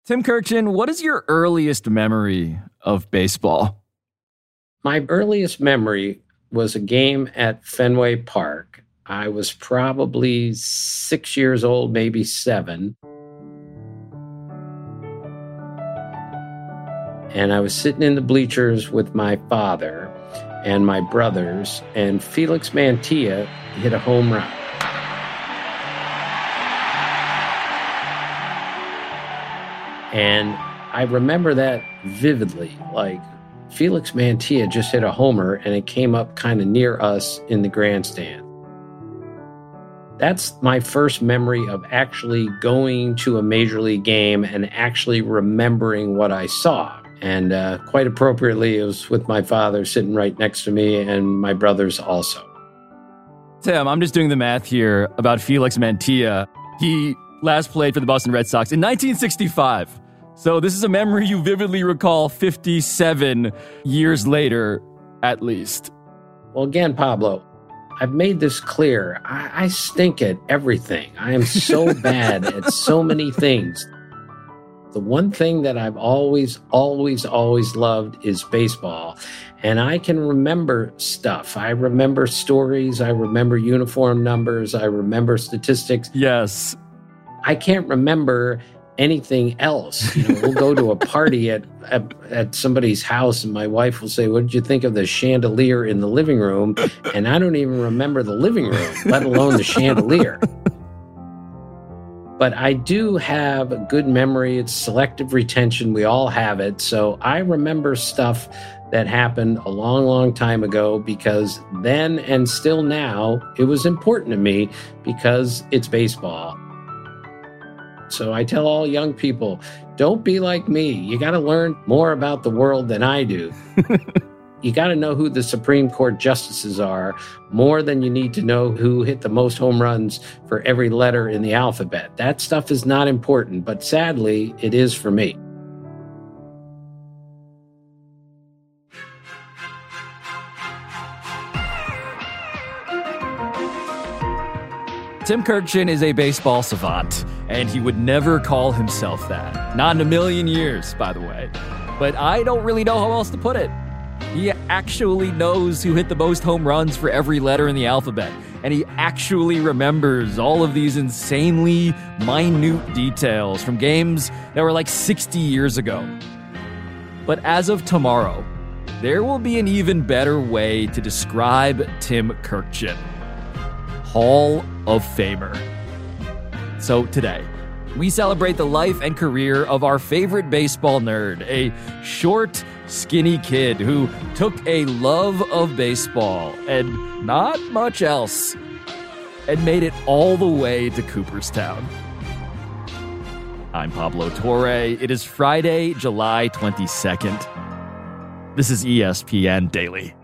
Tim Kurkjian, what is your earliest memory of baseball? My earliest memory was a game at Fenway Park. I was probably 6 years old, maybe 7. And I was sitting in the bleachers with my father and my brothers, and Felix Mantilla hit a home run. And I remember that vividly, like Felix Mantilla just hit a homer and it came up kind of near us in the grandstand. That's my first memory of actually going to a major league game and actually remembering what I saw. And quite appropriately, it was with my father sitting right next to me and my brothers also. Tim, I'm just doing the math here about Felix Mantilla. He last played for the Boston Red Sox in 1965. So this is a memory you vividly recall 57 years later, at least. Well, again, Pablo, I've made this clear. I stink at everything. I am so bad at so many things. The one thing that I've always loved is baseball. And I can remember stuff. I remember stories. I remember uniform numbers. I remember statistics. Yes. I can't remember anything else. We'll go to a party at somebody's house and my wife will say, "What did you think of the chandelier in the living room?" And I don't even remember the living room, let alone the chandelier. But I do have a good memory. It's selective retention. We all have it. So I remember stuff that happened a long, long time ago because then and still now, it was important to me because it's baseball. So I tell all young people, don't be like me. You got to learn more about the world than I do. You got to know who the Supreme Court justices are more than you need to know who hit the most home runs for every letter in the alphabet. That stuff is not important, but sadly, it is for me. Tim Kurkjian is a baseball savant, and he would never call himself that. Not in a million years, by the way. But I don't really know how else to put it. He actually knows who hit the most home runs for every letter in the alphabet, and he actually remembers all of these insanely minute details from games that were like 60 years ago. But as of tomorrow, there will be an even better way to describe Tim Kurkjian. Hall of Famer. So today, we celebrate the life and career of our favorite baseball nerd, a short, skinny kid who took a love of baseball and not much else and made it all the way to Cooperstown. I'm Pablo Torre. It is Friday, July 22nd. This is ESPN Daily.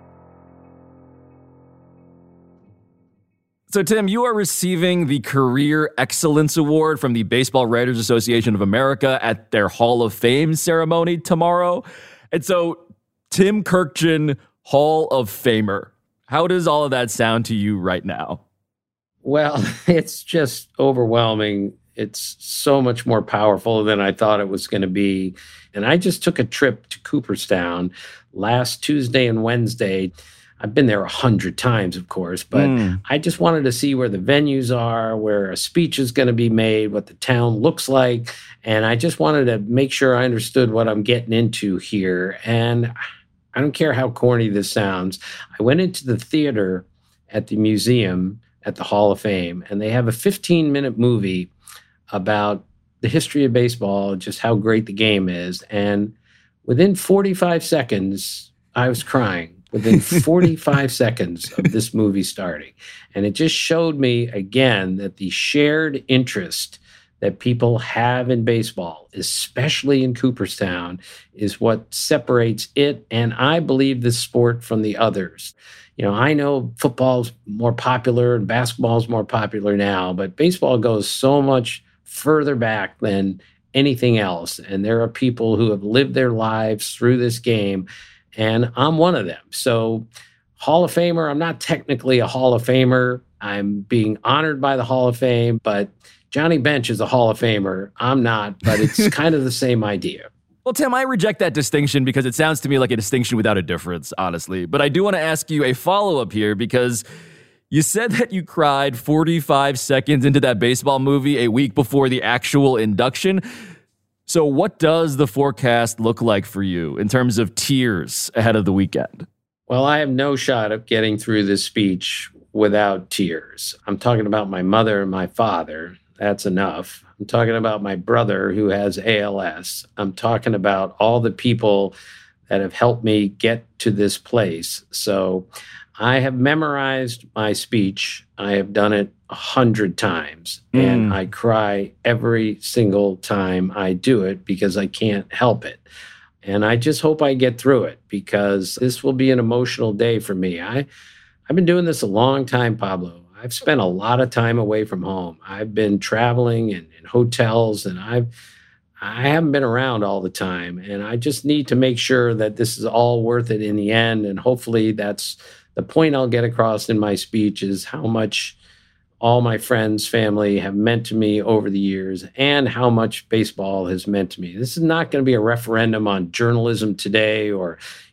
So, Tim, you are receiving the Career Excellence Award from the Baseball Writers Association of America at their Hall of Fame ceremony tomorrow. And so, Tim Kurkjian, Hall of Famer. How does all of that sound to you right now? Well, it's just overwhelming. It's so much more powerful than I thought it was going to be. And I just took a trip to Cooperstown last Tuesday and Wednesday. I've been there 100 times, of course, but I just wanted to see where the venues are, where a speech is going to be made, what the town looks like. And I just wanted to make sure I understood what I'm getting into here. And I don't care how corny this sounds. I went into the theater at the museum at the Hall of Fame, and they have a 15-minute movie about the history of baseball, just how great the game is. And within 45 seconds, I was crying. Within 45 seconds of this movie starting. And it just showed me again that the shared interest that people have in baseball, especially in Cooperstown, is what separates it and I believe this sport from the others. I know football's more popular and basketball's more popular now, but baseball goes so much further back than anything else. And there are people who have lived their lives through this game. And I'm one of them. So Hall of Famer, I'm not technically a Hall of Famer. I'm being honored by the Hall of Fame, but Johnny Bench is a Hall of Famer. I'm not, but it's kind of the same idea. Well, Tim, I reject that distinction because it sounds to me like a distinction without a difference, honestly. But I do want to ask you a follow-up here because you said that you cried 45 seconds into that baseball movie a week before the actual induction. So what does the forecast look like for you in terms of tears ahead of the weekend? Well, I have no shot of getting through this speech without tears. I'm talking about my mother and my father. That's enough. I'm talking about my brother who has ALS. I'm talking about all the people that have helped me get to this place. So I have memorized my speech. I have done it 100 times, and I cry every single time I do it because I can't help it. And I just hope I get through it because this will be an emotional day for me. I've been doing this a long time, Pablo. I've spent a lot of time away from home. I've been traveling in hotels, and I haven't been around all the time. And I just need to make sure that this is all worth it in the end. And hopefully that's the point I'll get across in my speech, is how much all my friends, family have meant to me over the years and how much baseball has meant to me. This is not going to be a referendum on journalism today or,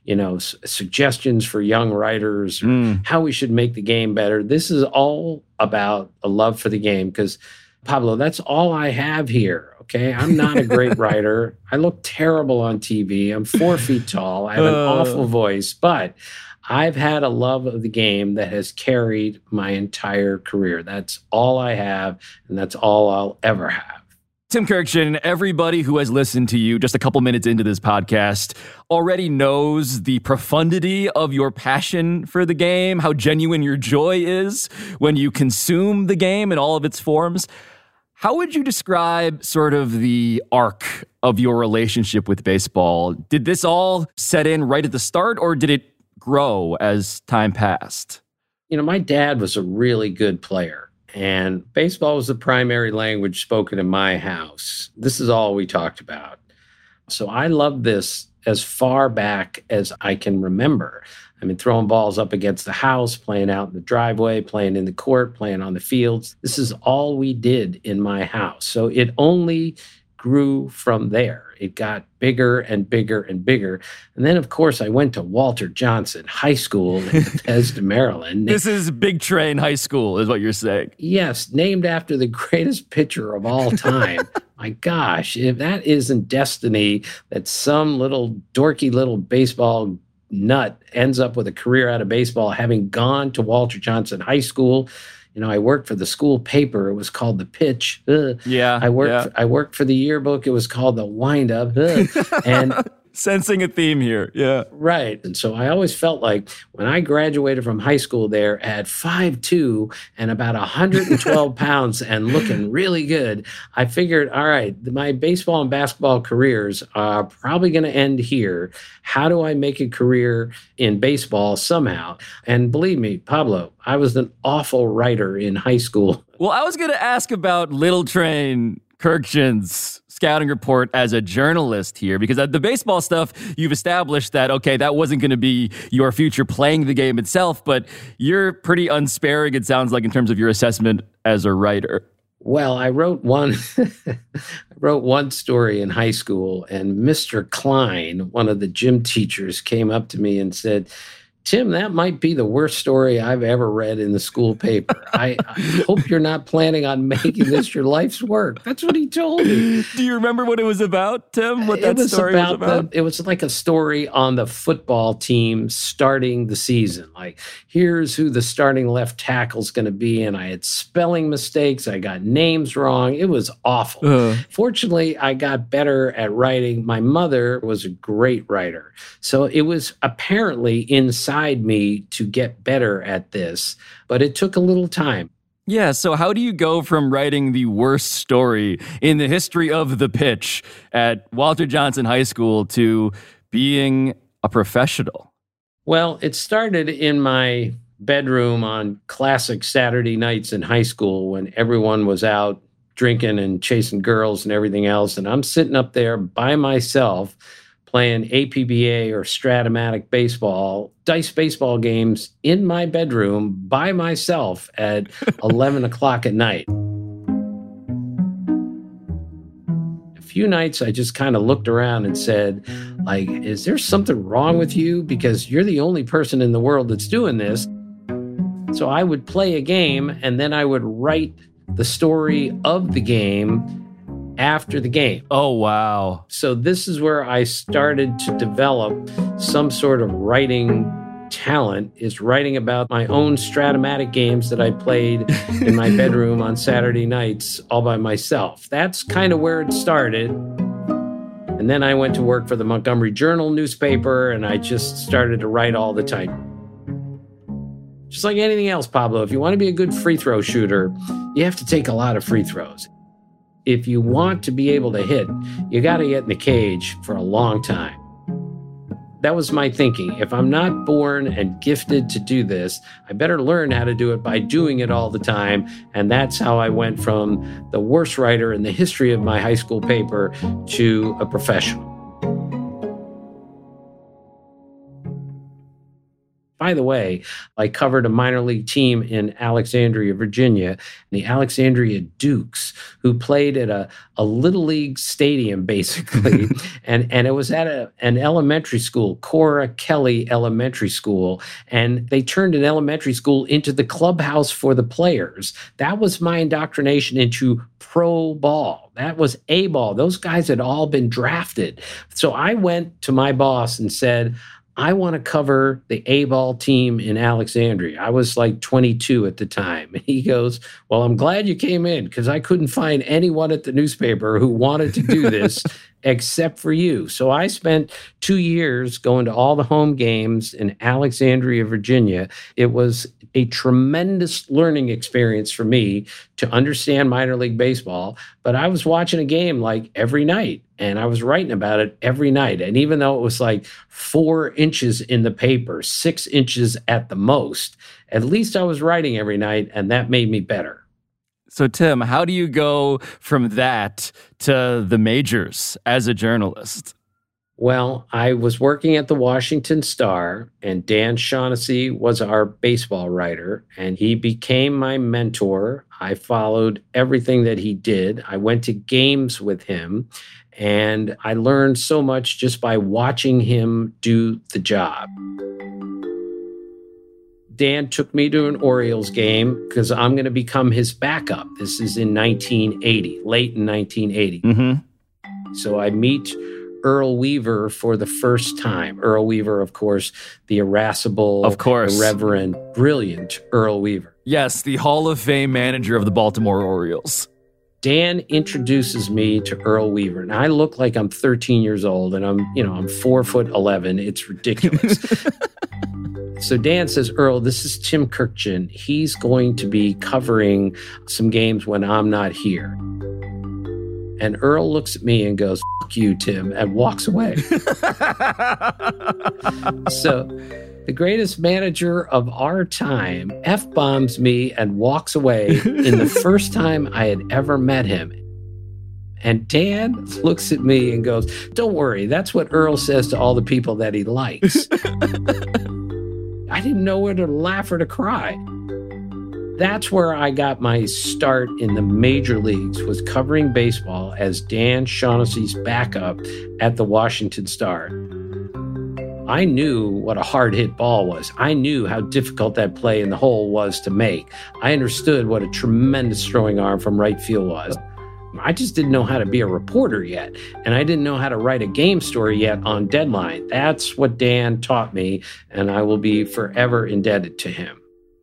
suggestions for young writers, or how we should make the game better. This is all about a love for the game because, Pablo, that's all I have here. Okay. I'm not a great writer. I look terrible on TV. I'm 4 feet tall. I have an awful voice, but I've had a love of the game that has carried my entire career. That's all I have, and that's all I'll ever have. Tim Kurkjian, everybody who has listened to you just a couple minutes into this podcast already knows the profundity of your passion for the game, how genuine your joy is when you consume the game in all of its forms. How would you describe sort of the arc of your relationship with baseball? Did this all set in right at the start, or did it grow as time passed? My dad was a really good player, and baseball was the primary language spoken in my house. This is all we talked about. So I loved this as far back as I can remember. I mean, throwing balls up against the house, playing out in the driveway, playing in the court, playing on the fields. This is all we did in my house. So it only grew from there. It got bigger and bigger and bigger. And then, of course, I went to Walter Johnson High School in Bethesda, Maryland. This is Big Train High School, is what you're saying. Yes, named after the greatest pitcher of all time. My gosh, if that isn't destiny, that some little dorky little baseball nut ends up with a career out of baseball, having gone to Walter Johnson High School. I worked for the school paper. It was called The Pitch. Yeah. I worked for the yearbook. It was called The Windup. And sensing a theme here. Yeah. Right. And so I always felt like when I graduated from high school there at 5'2" and about 112 pounds and looking really good, I figured, all right, my baseball and basketball careers are probably going to end here. How do I make a career in baseball somehow? And believe me, Pablo, I was an awful writer in high school. Well, I was going to ask about Little Train Kurkjian's scouting report as a journalist here, because the baseball stuff, you've established that, okay, that wasn't going to be your future playing the game itself, but you're pretty unsparing, it sounds like, in terms of your assessment as a writer. Well, I wrote one story in high school, and Mr. Klein, one of the gym teachers, came up to me and said, Tim, that might be the worst story I've ever read in the school paper. I hope you're not planning on making this your life's work. That's what he told me. Do you remember what it was about, Tim? What that story was about? It was like a story on the football team starting the season. Like, here's who the starting left tackle is going to be. And I had spelling mistakes. I got names wrong. It was awful. Fortunately, I got better at writing. My mother was a great writer. So it was apparently inside me to get better at this, but it took a little time. Yeah, so how do you go from writing the worst story in the history of the pitch at Walter Johnson High School to being a professional? Well, it started in my bedroom on classic Saturday nights in high school when everyone was out drinking and chasing girls and everything else, and I'm sitting up there by myself playing APBA or Stratomatic baseball, dice baseball games in my bedroom by myself at 11 o'clock at night. few nights I just kind of looked around and said, like, is there something wrong with you? Because you're the only person in the world that's doing this. So I would play a game and then I would write the story of the game after the game. Oh, wow. So this is where I started to develop some sort of writing talent, is writing about my own Stratomatic games that I played in my bedroom on Saturday nights all by myself. That's kind of where it started. And then I went to work for the Montgomery Journal newspaper, and I just started to write all the time. Just like anything else, Pablo, if you want to be a good free throw shooter, you have to take a lot of free throws. If you want to be able to hit, you got to get in the cage for a long time. That was my thinking. If I'm not born and gifted to do this, I better learn how to do it by doing it all the time. And that's how I went from the worst writer in the history of my high school paper to a professional. By the way, I covered a minor league team in Alexandria, Virginia, the Alexandria Dukes, who played at a little league stadium, basically. and it was at an elementary school, Cora Kelly Elementary School. And they turned an elementary school into the clubhouse for the players. That was my indoctrination into pro ball. That was A ball. Those guys had all been drafted. So I went to my boss and said, I want to cover the A-ball team in Alexandria. I was like 22 at the time. And he goes, well, I'm glad you came in because I couldn't find anyone at the newspaper who wanted to do this except for you. So I spent 2 years going to all the home games in Alexandria, Virginia. It was a tremendous learning experience for me to understand minor league baseball, but I was watching a game like every night and I was writing about it every night. And even though it was like 4 inches in the paper, 6 inches at the most, at least I was writing every night, and that made me better. So, Tim, how do you go from that to the majors as a journalist? Well, I was working at the Washington Star, and Dan Shaughnessy was our baseball writer, and he became my mentor. I followed everything that he did. I went to games with him, and I learned so much just by watching him do the job. Dan took me to an Orioles game because I'm going to become his backup. This is in 1980, late in 1980. Mm-hmm. So I meet Earl Weaver for the first time. Earl Weaver, of course, the irascible, irreverent, brilliant Earl Weaver. Yes, the Hall of Fame manager of the Baltimore Orioles. Dan introduces me to Earl Weaver, and I look like I'm 13 years old, and I'm 4'11". It's ridiculous. So Dan says, Earl, this is Tim Kurkjian. He's going to be covering some games when I'm not here. And Earl looks at me and goes, "Fuck you, Tim," and walks away. So the greatest manager of our time F-bombs me and walks away in the first time I had ever met him. And Dan looks at me and goes, "Don't worry, that's what Earl says to all the people that he likes." I didn't know whether to laugh or to cry. That's where I got my start in the major leagues, was covering baseball as Dan Shaughnessy's backup at the Washington Star. I knew what a hard hit ball was. I knew how difficult that play in the hole was to make. I understood what a tremendous throwing arm from right field was. I just didn't know how to be a reporter yet, and I didn't know how to write a game story yet on deadline. That's what Dan taught me, and I will be forever indebted to him.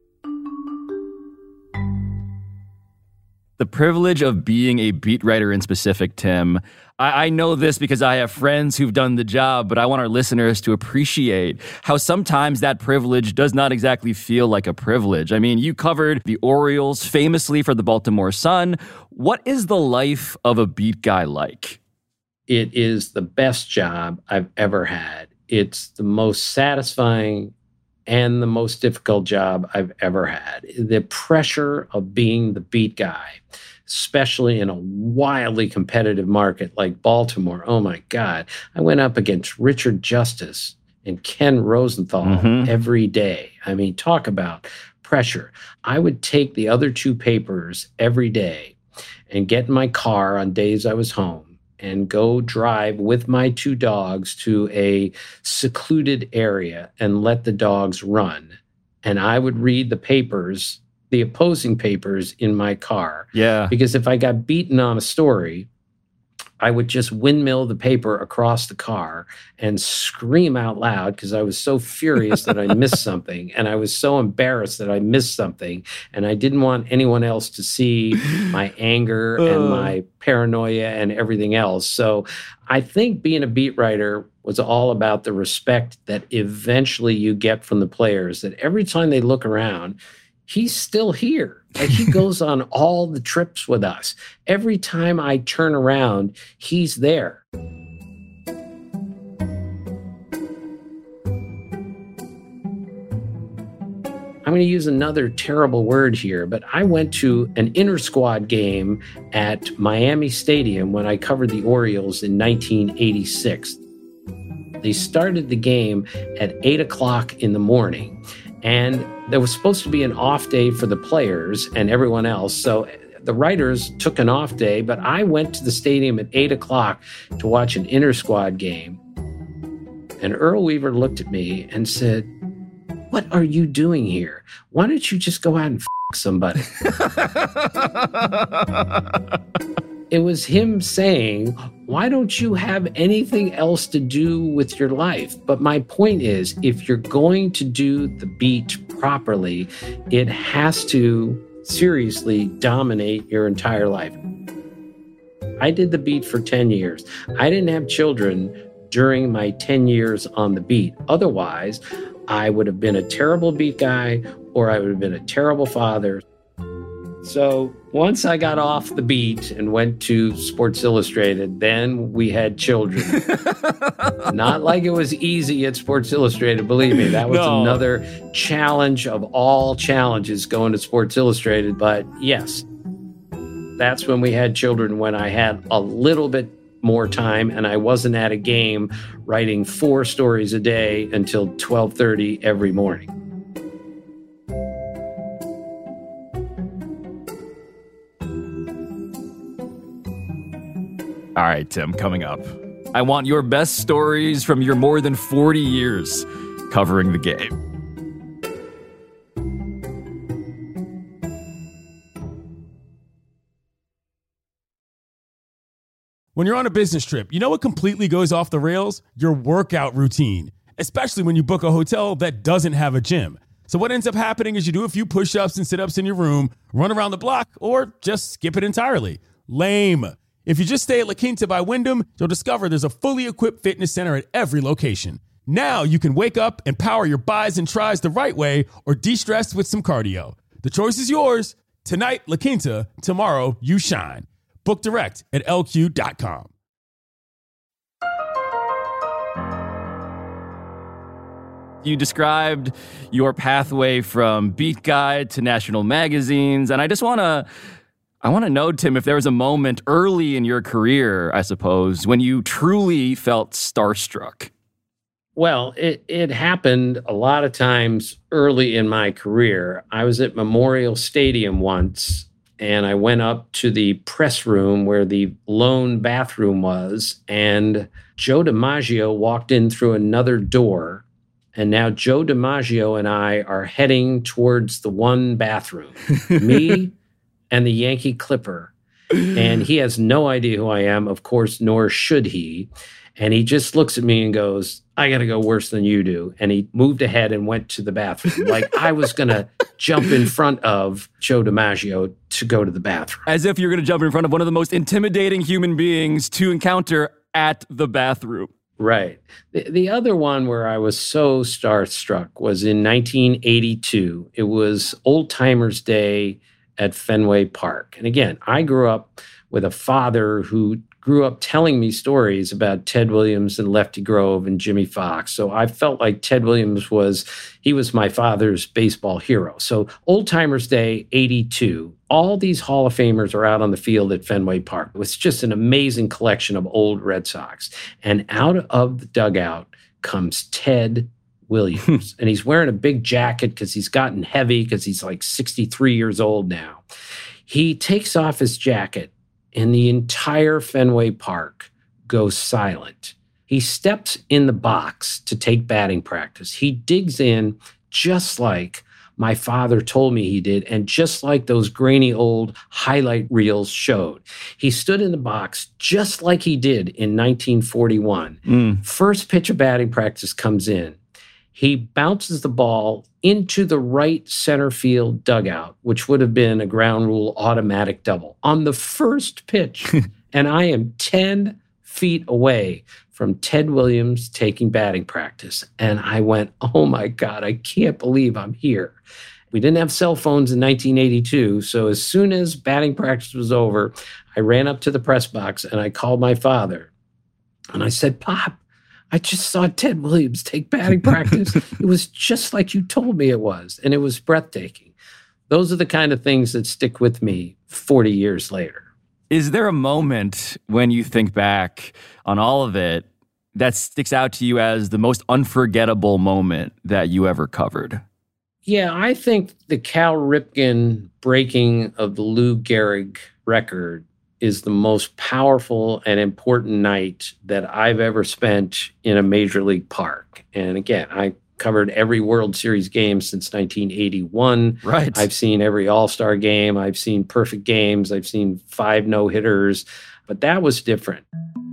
The privilege of being a beat writer in specific, Tim. I know this because I have friends who've done the job, but I want our listeners to appreciate how sometimes that privilege does not exactly feel like a privilege. I mean, you covered the Orioles famously for the Baltimore Sun. What is the life of a beat guy like? It is the best job I've ever had. It's the most satisfying and the most difficult job I've ever had. The pressure of being the beat guy, especially in a wildly competitive market like Baltimore. Oh my God. I went up against Richard Justice and Ken Rosenthal every day. I mean, talk about pressure. I would take the other two papers every day and get in my car on days I was home and go drive with my 2 dogs to a secluded area and let the dogs run. And I would read the papers, the opposing papers in my car. Yeah. Because if I got beaten on a story, I would just windmill the paper across the car and scream out loud because I was so furious that I missed something. And I was so embarrassed that I missed something. And I didn't want anyone else to see my anger and my paranoia and everything else. So I think being a beat writer was all about the respect that eventually you get from the players, that every time they look around, he's still here. Like, he goes on all the trips with us. Every time I turn around, he's there. I'm going to use another terrible word here, but I went to an inter-squad game at Miami Stadium when I covered the Orioles in 1986. They started the game at 8 o'clock in the morning. And there was supposed to be an off day for the players and everyone else. So the writers took an off day, but I went to the stadium at 8 o'clock to watch an inter-squad game. And Earl Weaver looked at me and said, "What are you doing here? Why don't you just go out and somebody?" It was him saying, "Why don't you have anything else to do with your life?" But my point is, if you're going to do the beat properly, it has to seriously dominate your entire life. I did the beat for 10 years. I didn't have children during my 10 years on the beat. Otherwise, I would have been a terrible beat guy, or I would have been a terrible father. So once I got off the beat and went to Sports Illustrated, then we had children. Not like it was easy at Sports Illustrated, believe me. That was another challenge of all challenges, going to Sports Illustrated. But yes, that's when we had children, when I had a little bit more time and I wasn't at a game writing 4 stories a day until 12:30 every morning. All right, Tim, coming up, I want your best stories from your more than 40 years covering the game. When you're on a business trip, you know what completely goes off the rails? Your workout routine, especially when you book a hotel that doesn't have a gym. So what ends up happening is you do a few push-ups and sit-ups in your room, run around the block, or just skip it entirely. Lame. If you just stay at La Quinta by Wyndham, you'll discover there's a fully equipped fitness center at every location. Now you can wake up and power your buys and tries the right way, or de-stress with some cardio. The choice is yours. Tonight, La Quinta. Tomorrow, you shine. Book direct at lq.com. You described your pathway from beat guy to national magazines, and I want to know, Tim, if there was a moment early in your career, I suppose, when you truly felt starstruck. Well, it happened a lot of times early in my career. I was at Memorial Stadium once, and I went up to the press room where the lone bathroom was, and Joe DiMaggio walked in through another door. And now Joe DiMaggio and I are heading towards the one bathroom. Me and the Yankee Clipper. And he has no idea who I am, of course, nor should he. And he just looks at me and goes, "I got to go worse than you do." And he moved ahead and went to the bathroom. Like I was going to jump in front of Joe DiMaggio to go to the bathroom. As if you're going to jump in front of one of the most intimidating human beings to encounter at the bathroom. Right. The other one where I was so starstruck was in 1982. It was Old Timers Day at Fenway Park. And again, I grew up with a father who grew up telling me stories about Ted Williams and Lefty Grove and Jimmy Fox. So I felt like Ted Williams was my father's baseball hero. So Old Timers Day, 82. All these Hall of Famers are out on the field at Fenway Park. It was just an amazing collection of old Red Sox. And out of the dugout comes Ted Williams. And he's wearing a big jacket because he's gotten heavy because he's like 63 years old now. He takes off his jacket and the entire Fenway Park goes silent. He steps in the box to take batting practice. He digs in just like my father told me he did, and just like those grainy old highlight reels showed. He stood in the box just like he did in 1941. First pitch of batting practice comes in. He bounces the ball into the right center field dugout, which would have been a ground rule automatic double on the first pitch. And I am 10 feet away from Ted Williams taking batting practice. And I went, oh my God, I can't believe I'm here. We didn't have cell phones in 1982. So as soon as batting practice was over, I ran up to the press box and I called my father. And I said, Pop, I just saw Ted Williams take batting practice. It was just like you told me it was. And it was breathtaking. Those are the kind of things that stick with me 40 years later. Is there a moment when you think back on all of it that sticks out to you as the most unforgettable moment that you ever covered? Yeah, I think the Cal Ripken breaking of the Lou Gehrig record is the most powerful and important night that I've ever spent in a major league park. And again, I covered every World Series game since 1981. Right. I've seen every All-Star game. I've seen perfect games. I've seen 5 no-hitters. But that was different.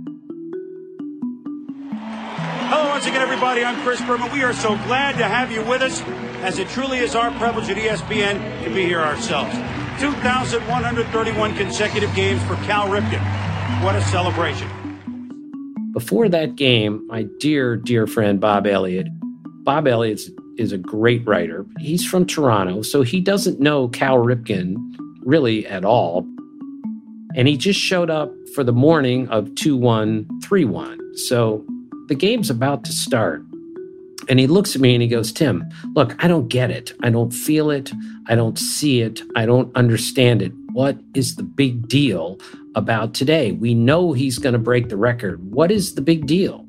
Hello once again, everybody. I'm Chris Berman. We are so glad to have you with us, as it truly is our privilege at ESPN to be here ourselves. 2,131 consecutive games for Cal Ripken. What a celebration. Before that game, my dear, dear friend Bob Elliott is a great writer. He's from Toronto, so he doesn't know Cal Ripken really at all. And he just showed up for the morning of 2-1-3-1. So the game's about to start. And he looks at me and he goes, Tim, look, I don't get it. I don't feel it. I don't see it. I don't understand it. What is the big deal about today? We know he's going to break the record. What is the big deal?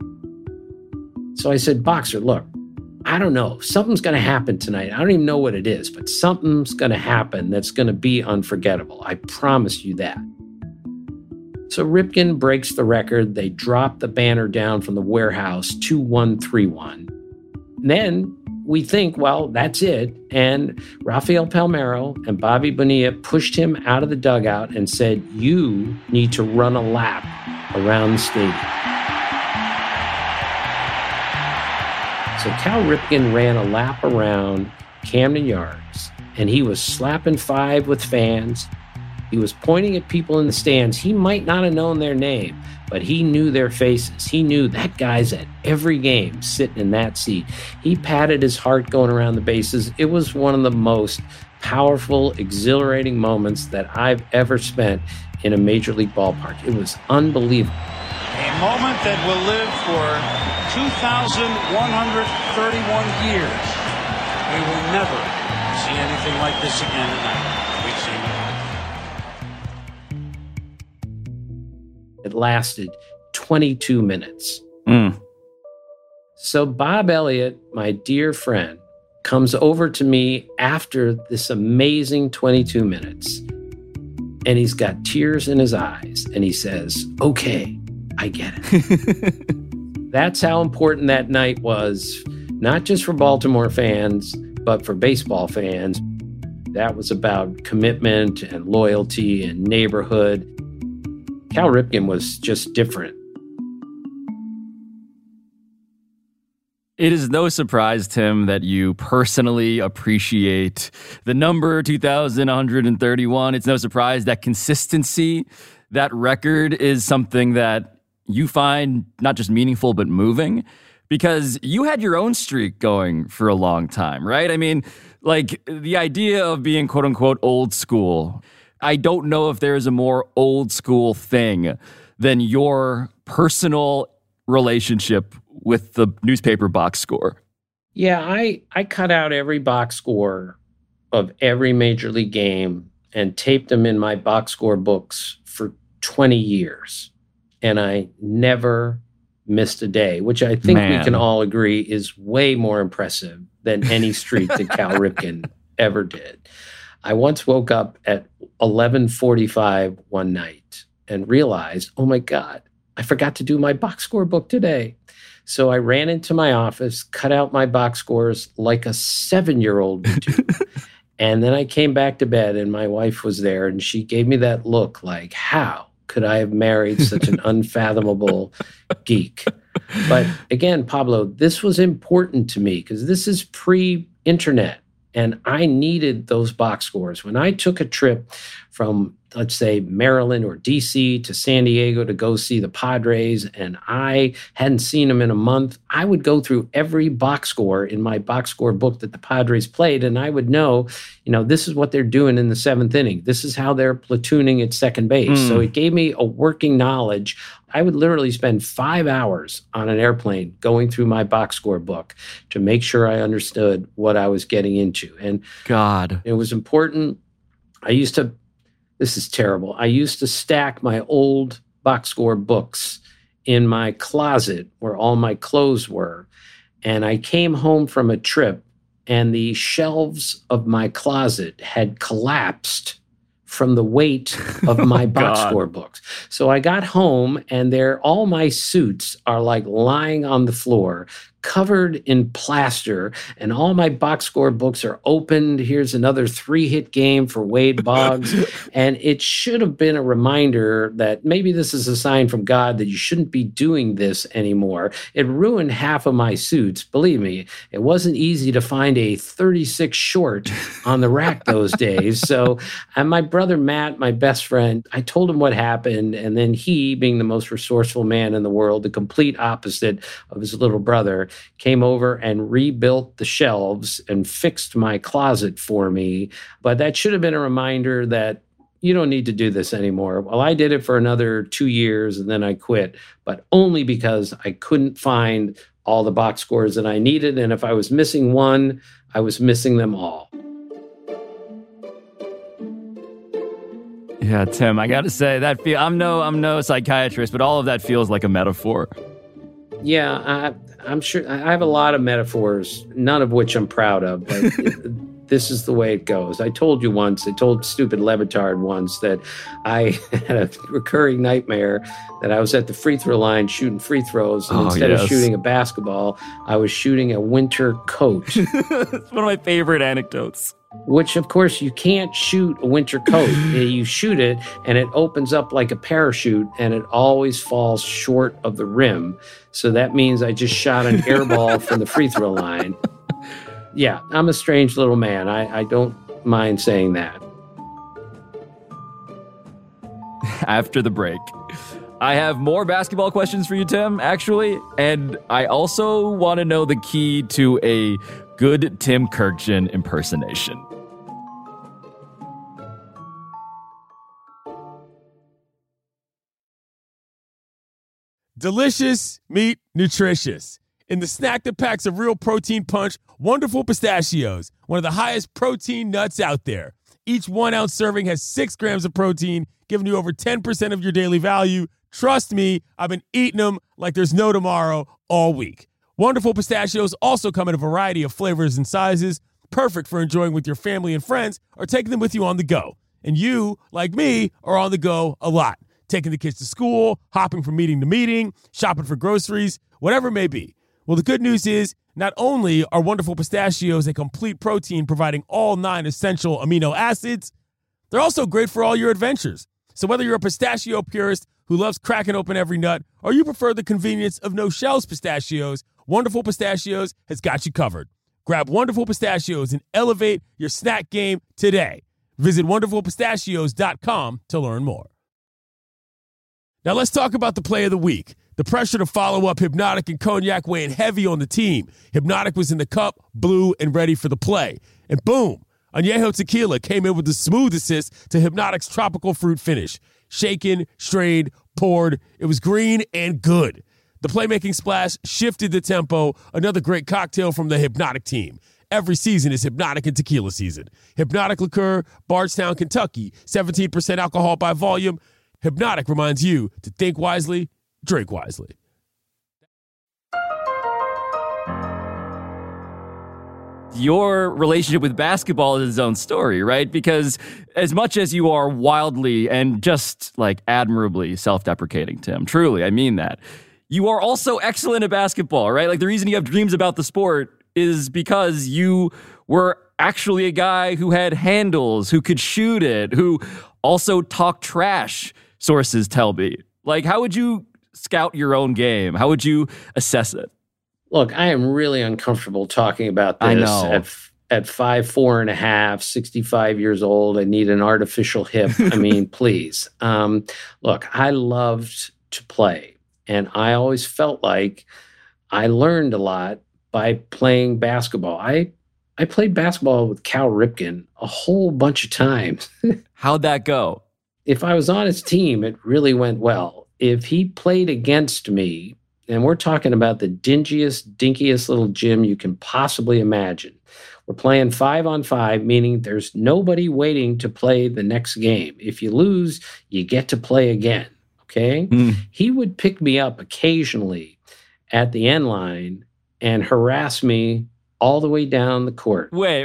So I said, Boxer, look, I don't know. Something's going to happen tonight. I don't even know what it is, but something's going to happen that's going to be unforgettable. I promise you that. So Ripken breaks the record. They drop the banner down from the warehouse, 2-1-3-1. Then we think, well, that's it. And Rafael Palmeiro and Bobby Bonilla pushed him out of the dugout and said, you need to run a lap around the stadium. So Cal Ripken ran a lap around Camden Yards, and he was slapping 5 with fans. He was pointing at people in the stands. He might not have known their name, but he knew their faces. He knew that guy's at every game sitting in that seat. He patted his heart going around the bases. It was one of the most powerful, exhilarating moments that I've ever spent in a major league ballpark. It was unbelievable. A moment that will live for 2,131 years. We will never see anything like this again tonight. We've seen it. It lasted 22 minutes. So Bob Elliott, my dear friend, comes over to me after this amazing 22 minutes. And he's got tears in his eyes. And he says, okay, I get it. That's how important that night was, not just for Baltimore fans, but for baseball fans. That was about commitment and loyalty and neighborhood. Cal Ripken was just different. It is no surprise, Tim, that you personally appreciate the number 2,131. It's no surprise that consistency, that record, is something that you find not just meaningful, but moving, because you had your own streak going for a long time, right? I mean, like, the idea of being quote unquote old school, I don't know if there's a more old school thing than your personal relationship with the newspaper box score. Yeah, I cut out every box score of every major league game and taped them in my box score books for 20 years. And I never missed a day, which I think we can all agree is way more impressive than any streak that Cal Ripken ever did. I once woke up at 11:45 one night and realized, oh my God, I forgot to do my box score book today. So I ran into my office, cut out my box scores like a 7-year-old would do. And then I came back to bed and my wife was there and she gave me that look like, how could I have married such an unfathomable geek? But again, Pablo, this was important to me because this is pre-internet and I needed those box scores. When I took a trip from, let's say, Maryland or DC to San Diego to go see the Padres, and I hadn't seen them in a month, I would go through every box score in my box score book that the Padres played, and I would know, this is what they're doing in the 7th inning. This is how they're platooning at second base. So it gave me a working knowledge. I would literally spend 5 hours on an airplane going through my box score book to make sure I understood what I was getting into. And God, it was important. This is terrible. I used to stack my old box score books in my closet where all my clothes were. And I came home from a trip and the shelves of my closet had collapsed from the weight of my box score books. So I got home and all my suits are like lying on the floor, covered in plaster, and all my box score books are opened. Here's another 3-hit game for Wade Boggs. And it should have been a reminder that maybe this is a sign from God that you shouldn't be doing this anymore. It ruined half of my suits. Believe me, it wasn't easy to find a 36 short on the rack those days. So, and my brother Matt, my best friend, I told him what happened. And then he, being the most resourceful man in the world, the complete opposite of his little brother, came over and rebuilt the shelves and fixed my closet for me. But that should have been a reminder that you don't need to do this anymore. Well, I did it for another 2 years and then I quit, but only because I couldn't find all the box scores that I needed. And if I was missing one, I was missing them all. Yeah, Tim, I got to say that I'm no psychiatrist, but all of that feels like a metaphor. Yeah, I'm sure I have a lot of metaphors, none of which I'm proud of, but this is the way it goes. I told stupid Levitard once that I had a recurring nightmare that I was at the free throw line shooting free throws, and instead of shooting a basketball, I was shooting a winter coat. It's one of my favorite anecdotes. Which, of course, you can't shoot a winter coat. You shoot it, and it opens up like a parachute, and it always falls short of the rim. So that means I just shot an air ball from the free throw line. Yeah, I'm a strange little man. I don't mind saying that. After the break, I have more basketball questions for you, Tim, actually. And I also want to know the key to a good Tim Kurkjian impersonation. Delicious, meat, nutritious. In the snack that packs a real protein punch, Wonderful Pistachios, one of the highest protein nuts out there. Each 1 ounce serving has 6 grams of protein, giving you over 10% of your daily value. Trust me, I've been eating them like there's no tomorrow all week. Wonderful Pistachios also come in a variety of flavors and sizes, perfect for enjoying with your family and friends or taking them with you on the go. And you, like me, are on the go a lot. Taking the kids to school, hopping from meeting to meeting, shopping for groceries, whatever it may be. Well, the good news is not only are Wonderful Pistachios a complete protein providing all 9 essential amino acids, they're also great for all your adventures. So whether you're a pistachio purist who loves cracking open every nut or you prefer the convenience of no-shells pistachios, Wonderful Pistachios has got you covered. Grab Wonderful Pistachios and elevate your snack game today. Visit wonderfulpistachios.com to learn more. Now let's talk about the play of the week. The pressure to follow up Hypnotic and Cognac weighing heavy on the team. Hypnotic was in the cup, blue, and ready for the play. And boom, Añejo Tequila came in with the smooth assist to Hypnotic's tropical fruit finish. Shaken, strained, poured. It was green and good. The playmaking splash shifted the tempo. Another great cocktail from the Hypnotic team. Every season is Hypnotic and Tequila season. Hypnotic Liqueur, Bardstown, Kentucky, 17% alcohol by volume. Hypnotic reminds you to think wisely, drink wisely. your relationship with basketball is its own story, right? Because as much as you are wildly and just like admirably self-deprecating, Tim, truly, I mean that, you are also excellent at basketball, right? Like the reason you have dreams about the sport is because you were actually a guy who had handles, who could shoot it, who also talked trash, sources tell me. Like, how would you scout your own game? How would you assess it? Look, I am really uncomfortable talking about this. I know. At 5'4.5", 65 years old, I need an artificial hip. I mean, please. Look, I loved to play, and I always felt like I learned a lot by playing basketball. I played basketball with Cal Ripken a whole bunch of times. How'd that go? If I was on his team, it really went well. If he played against me, and we're talking about the dingiest, dinkiest little gym you can possibly imagine. We're playing 5-on-5, meaning there's nobody waiting to play the next game. If you lose, you get to play again, okay? He would pick me up occasionally at the end line and harass me all the way down the court. Wait.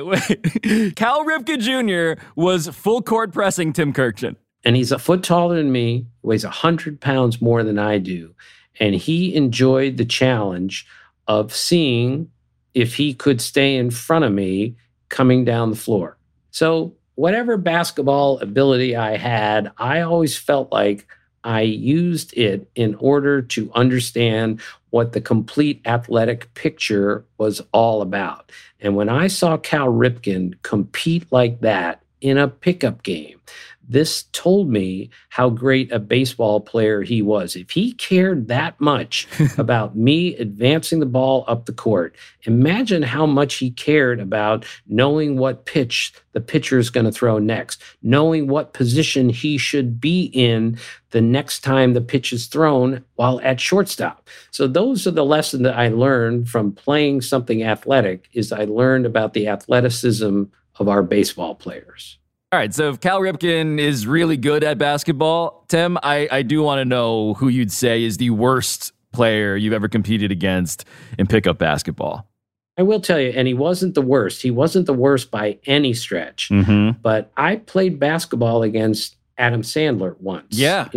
Cal Ripken Jr. was full court pressing Tim Kurkjian. And he's a foot taller than me, weighs 100 pounds more than I do. And he enjoyed the challenge of seeing if he could stay in front of me coming down the floor. So whatever basketball ability I had, I always felt like I used it in order to understand what the complete athletic picture was all about. And when I saw Cal Ripken compete like that in a pickup game, this told me how great a baseball player he was. If he cared that much about me advancing the ball up the court, imagine how much he cared about knowing what pitch the pitcher is going to throw next, knowing what position he should be in the next time the pitch is thrown while at shortstop. So those are the lessons that I learned from playing something athletic, is I learned about the athleticism of our baseball players. All right, so if Cal Ripken is really good at basketball, Tim, I do want to know who you'd say is the worst player you've ever competed against in pickup basketball. I will tell you, and he wasn't the worst. He wasn't the worst by any stretch. But I played basketball against Adam Sandler once.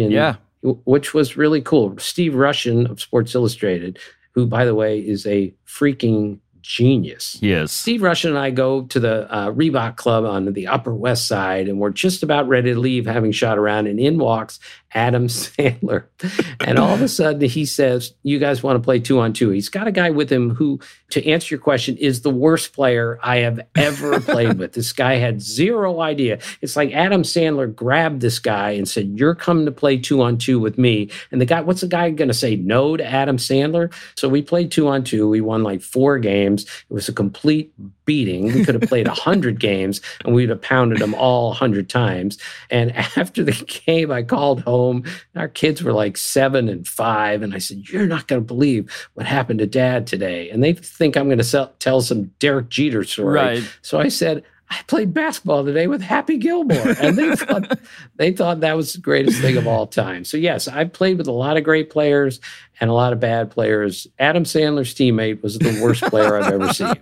Which was really cool. Steve Rushin of Sports Illustrated, who, by the way, is a freaking genius. Yes. Steve Rushin and I go to the Reebok Club on the Upper West Side, and we're just about ready to leave, having shot around, and in walks Adam Sandler. And all of a sudden he says, "You guys want to play 2-on-2?" He's got a guy with him who, to answer your question, is the worst player I have ever played with. This guy had zero idea. It's like Adam Sandler grabbed this guy and said, "You're coming to play 2-on-2 with me." And the guy, what's the guy going to say no to Adam Sandler? So we played 2-on-2. We won like 4 games. It was a complete beating. We could have played 100 games and we'd have pounded them all 100 times. And after the game, I called home. Our kids were like 7 and 5. And I said, "You're not going to believe what happened to Dad today." And they think I'm going to tell some Derek Jeter story. Right. So I said, "I played basketball today with Happy Gilmore." And they thought that was the greatest thing of all time. So yes, I played with a lot of great players and a lot of bad players. Adam Sandler's teammate was the worst player I've ever seen.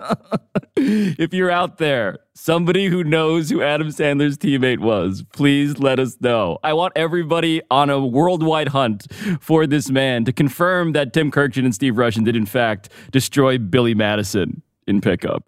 If you're out there, somebody who knows who Adam Sandler's teammate was, please let us know. I want everybody on a worldwide hunt for this man to confirm that Tim Kurkjian and Steve Rushin did in fact destroy Billy Madison in pickup.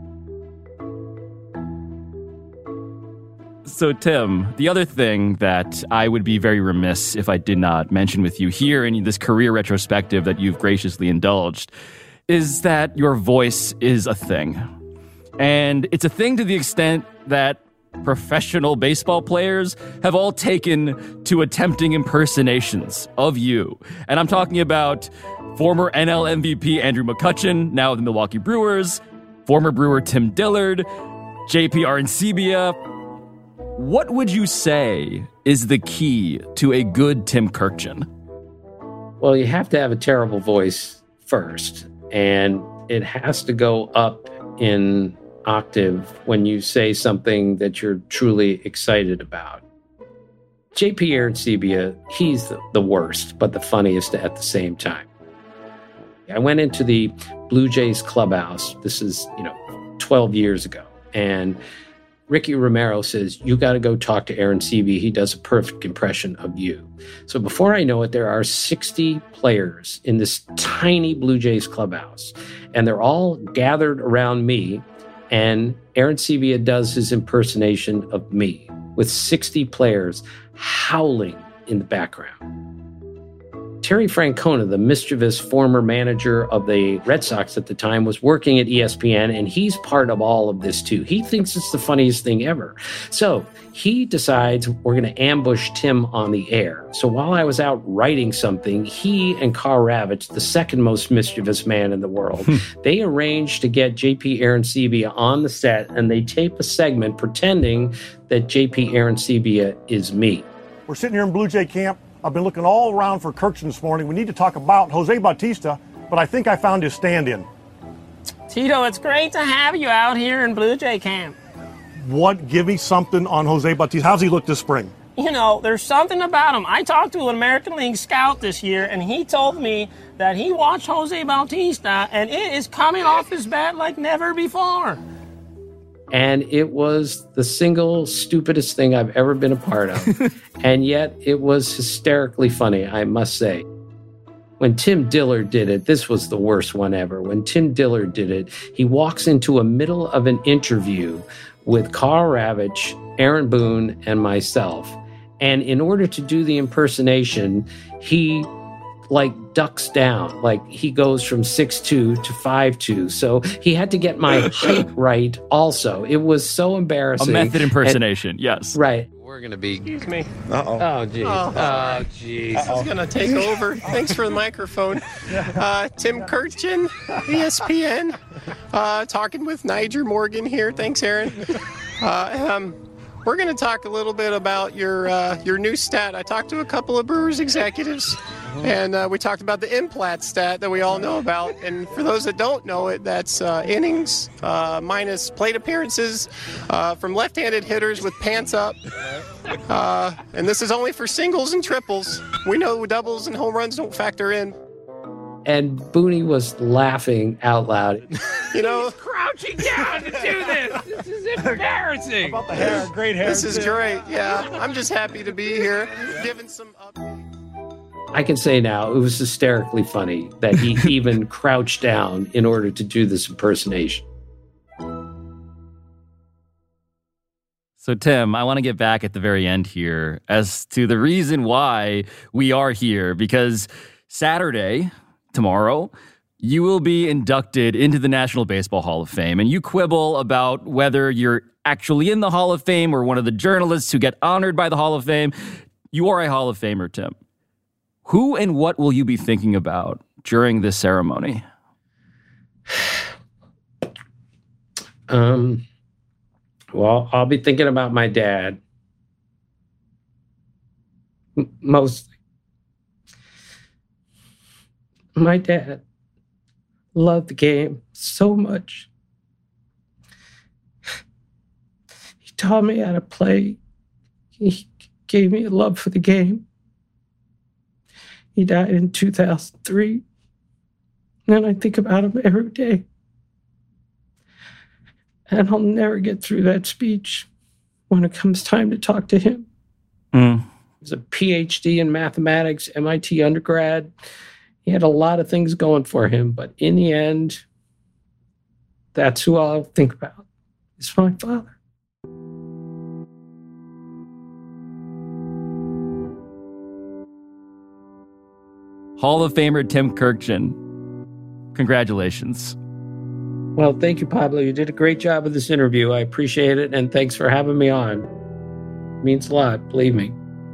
So, Tim, the other thing that I would be very remiss if I did not mention with you here in this career retrospective that you've graciously indulged is that your voice is a thing. And it's a thing to the extent that professional baseball players have all taken to attempting impersonations of you. And I'm talking about former NL MVP Andrew McCutchen, now of the Milwaukee Brewers, former Brewer Tim Dillard, JP Arencibia. What would you say is the key to a good Tim Kurkjian? Well, you have to have a terrible voice first, and it has to go up in octave when you say something that you're truly excited about. JP Arencibia, he's the worst, but the funniest at the same time. I went into the Blue Jays clubhouse. This is, 12 years ago. And Ricky Romero says, you got to go talk to Aaron Sebe. He does a perfect impression of you. So before I know it, there are 60 players in this tiny Blue Jays clubhouse, and they're all gathered around me. And Aaron Sebe does his impersonation of me with 60 players howling in the background. Terry Francona, the mischievous former manager of the Red Sox at the time, was working at ESPN, and he's part of all of this too. He thinks it's the funniest thing ever. So he decides we're going to ambush Tim on the air. So while I was out writing something, he and Carl Ravitch, the second most mischievous man in the world, they arranged to get JP Arencibia on the set, and they tape a segment pretending that JP Arencibia is me. We're sitting here in Blue Jay camp. I've been looking all around for Kirkshin this morning. We need to talk about Jose Bautista, but I think I found his stand-in. Tito, it's great to have you out here in Blue Jay camp. What? Give me something on Jose Bautista. How's he look this spring? You know, there's something about him. I talked to an American League scout this year, and he told me that he watched Jose Bautista, and it is coming off his bat like never before. And it was the single stupidest thing I've ever been a part of. And yet it was hysterically funny, I must say. When Tim Dillard did it, this was the worst one ever. When Tim Dillard did it, he walks into a middle of an interview with Carl Ravitch, Aaron Boone, and myself. And in order to do the impersonation, he ducks down, he goes from 6'2" to 5'2". So he had to get my height right also. It was so embarrassing. A method impersonation, yes. Right. We're going to be... Excuse me. Uh-oh. Oh, geez. Oh, geez. This is going to take over. Thanks for the microphone. Tim Kirkshin, ESPN, talking with Niger Morgan here. Thanks, Aaron. We're going to talk a little bit about your new stat. I talked to a couple of Brewers executives, and we talked about the implat stat that we all know about. And for those that don't know it, that's innings minus plate appearances from left-handed hitters with pants up. And this is only for singles and triples. We know doubles and home runs don't factor in. And Booney was laughing out loud. You know, He's crouching down to do this. This is embarrassing. How about the hair? Great hair. this is great. Yeah, I'm just happy to be here, giving some updates. I can say now it was hysterically funny that he even crouched down in order to do this impersonation. So, Tim, I want to get back at the very end here as to the reason why we are here, because Saturday, tomorrow, you will be inducted into the National Baseball Hall of Fame, and you quibble about whether you're actually in the Hall of Fame or one of the journalists who get honored by the Hall of Fame. You are a Hall of Famer, Tim. Who and what will you be thinking about during this ceremony? Well, I'll be thinking about my dad. Mostly. My dad loved the game so much. He taught me how to play. He gave me a love for the game. He died in 2003. And I think about him every day. And I'll never get through that speech when it comes time to talk to him. He was a PhD in mathematics, MIT undergrad. He had a lot of things going for him, but in the end, that's who I'll think about. It's my father. Hall of Famer Tim Kirkshin. Congratulations. Well, thank you, Pablo. You did a great job with this interview. I appreciate it, and thanks for having me on. It means a lot, believe me.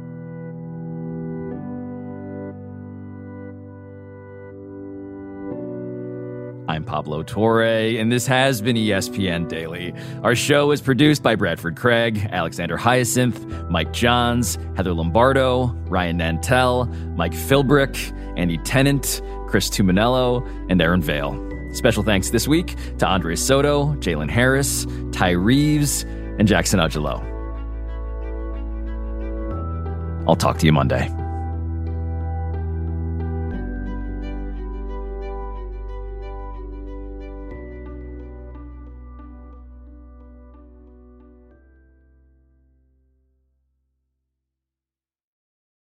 I'm Pablo Torre, and this has been ESPN Daily. Our show is produced by Bradford Craig, Alexander Hyacinth, Mike Johns, Heather Lombardo, Ryan Nantel, Mike Philbrick, Andy Tennant, Chris Tuminello, and Aaron Vale. Special thanks this week to Andres Soto, Jalen Harris, Ty Reeves, and Jackson Ugelo. I'll talk to you Monday.